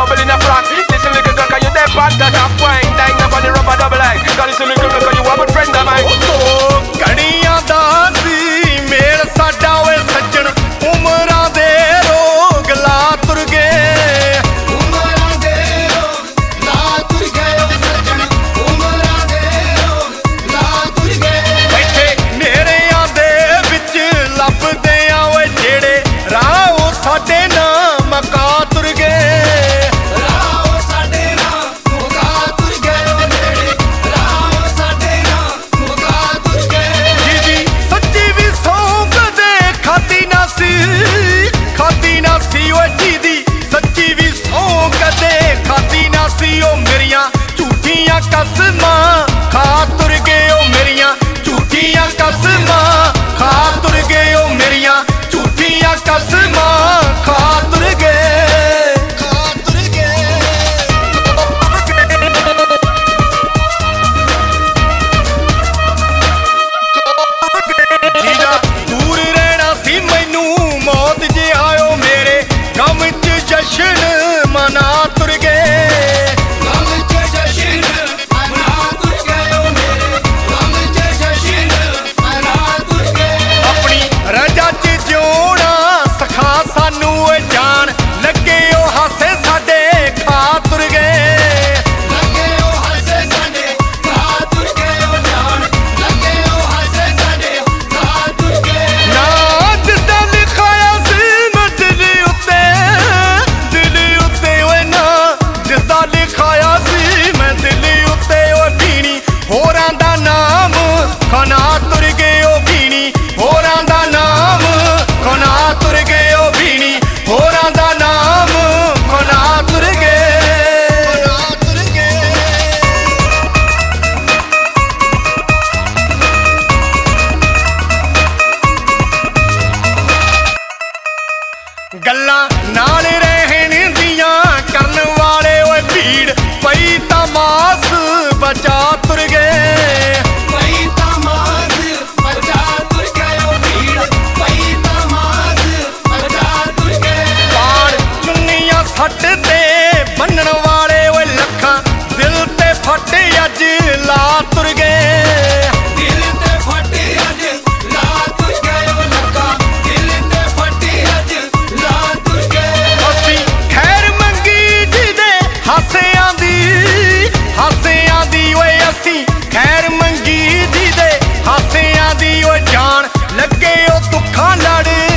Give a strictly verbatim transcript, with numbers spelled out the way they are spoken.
bubble in a frock. Listen little girl, can you dip on the top wine? Dying up on the rubber double leg. Cause listen little girl, can you have a friend of mine? ਕਣੀਆਂ ਦਾ ਸੀ ਮੇਲ ਸਾਡਾ ਓਏ ਸੱਜਣ ਉਮਰਾਂ ਦੇ ਰੋਗ ਲਾ ਤੁਰ ਗਏ ਉਮਰਾਂ ਦੇ ਰੋਗ ਲਾ ਤੁਰ ਗਏ ਓ ਸੱਜਣ ਉਮਰਾਂ ਦੇ ਰੋਗ ਲਾ ਤੁਰ ਗਏ ਬੈਠੇ ਨੇਰਿਆਂ ਦੇ ਵਿੱਚ ਲੱਭਦੇ ਆ ਓਏ ਜਿਹੜੇ ਰਾਹ ਉਹ ਸਾਡੇ ਨਾਮ ਮਕਾ ਤੁਰ ਗਏ ਰਾਹ ਉਹ ਸਾਡੇ ਨਾਮ ਮੁਕਾ ਤੁਰ ਗਏ ਓ ਜਿਹੜੇ ਰਾਹ ਉਹ ਸਾਡੇ ਨਾਮ ਮੁਕਾ ਤੁਰ ਗਏ ਜਿਹਦੀ ਸੱਚੀ ਵੀ ਸੌਂ ਕਦੇ ਖਾਧੀ ਨਾ ਸੀ ਖਾਧੀ ਨਾ ਸੀ ਓਏ ਜਿਹਦੀ ਸੱਚੀ ਵੀ ਸੌਂ ਕਦੇ ਖਾਧੀ ਨਾ ਸੀ ਓ ਮੇਰੀਆਂ ਝੂਠੀਆਂ ਕਸਮਾਂ ਖਾ ਤੁਰ ਗਏ ਓ ਮੇਰੀਆਂ ਝੂਠੀਆਂ ਕਸਮਾਂ ਖਾ ਤੁਰ ਗਏ ਓ ਮੇਰੀਆਂ ਝੂਠੀਆਂ ਕਸਮਾਂ ਖਾ ਤੁਰ ਗਏ ਖਾ ਤੁਰ ਗਏ ਜੀਦਾ ਦੂਰ ਰਹਿਣਾ ਸੀ ਮੈਨੂੰ ਮੌਤ ਜੇ ਆਇਓ ਮੇਰੇ ਗਮ ਚ ਜਸ਼ਨ ਮਨਾ ਤੁਰ ਗਏ ਗਮ ਚ ਜਸ਼ਨ ਮਨਾ ਤੁਰ ਗਏ ਓ ਮੇਰੇ ਗਮ ਚ ਜਸ਼ਨ ਮਨਾ ਤੁਰ ਗਏ ਆਪਣੀ ਰਜਾ ਚ ਜਿਉਣਾ ਸਿਖਾ ਸਾਨੂੰ ਓਏ ਜਾਨ ਲੱਗੇ ਉਹ ਹਾਸੇ ਸਾਡੇ ਖਾ ਤੁਰ ਗਏ ਲੱਗੇ ਓ ਹਾਸੇ ਸਾਡੇ ਖਾ ਤੁਰ ਗਏ ਓ ਜਾਨ ਲੱਗੇ ਓ ਹਾਸੇ ਸਾਡੇ ਖਾ ਤੁਰ ਗਏ ਨਾ ਜਿੱਦਾਂ ਲਿਖਾਇਆ ਸੀ ਮੈਂ ਦਿਲ ਉੱਤੇ ਦਿਲ ਉੱਤੇ ਓਏ ਨਾ ਜਿੱਦਾਂ ਲਿਖਾਇਆ ਸੀ ਮੈਂ ਦਿਲ ਉੱਤੇ ਓ ਭੀਣੀ ਹੋਰਾਂ ਦਾ ਨਾਮ ਖਨਾ ਤੁਰ ਗਏ ਓ ਭੀਣੀ ਹੋਰਾਂ ਦਾ ਨਾਮ ਖਨਾ ਤੁਰ ਗਏ ਓ ਭੀਣੀ ਹੋਰਾਂ ਦਾ ਨਾਮ ਖਨਾ ਤੁਰ ਗਏ ਖਨਾ ਤੁਰ ਗਏ ਗੱਲਾਂ ਨਾਲ ਰਹਿਣ ਦੀਆਂ ਕਰਨ ਵਾਲੇ ਓਏ ਭੀੜ ਪਈ ਤਮਾਸ ਬਚਾ ਤੁਰ ਗਏ ਪਈ ਤਮਾਸ ਬਚਾ ਤੁਰ ਗਏ ਓ ਭੀੜ ਪਈ ਤਮਾਸ ਬਚਾ ਤੁਰ ਗਏ ਪਾੜ ਚੁੰਨੀਆਂ ਸੱਟ ਤੇ ਬੰਨਣ ਵਾਲੇ ਓਏ ਲੱਖਾਂ ਦਿਲ ਤੇ ਫੱਟ ਅੱਜ ਲਾ ਤੁਰ ਗਏ ਦਿਲ ਤੇ ਫੱਟੇ ਅੱਜ ਲਾ ਤੁਰ ਗਏ ਓ ਲੱਗਾ ਦਿਲ ਤੇ ਫੱਟੇ ਅੱਜ ਲਾ ਤੁਰ ਗਏ ਅਸੀਂ ਖੈਰ ਮੰਗੀ ਜਿਹਦੇ ਹਾਸਿਆਂ ਦੀ ਹਾਸਿਆਂ ਦੀ ਓਏ ਅਸੀਂ ਖੈਰ ਮੰਗੀ ਜਿਹਦੇ ਹਾਸਿਆਂ ਦੀ ਓਏ ਜਾਨ ਲੱਗੇ ਉਹ ਦੁੱਖਾਂ ਲੜ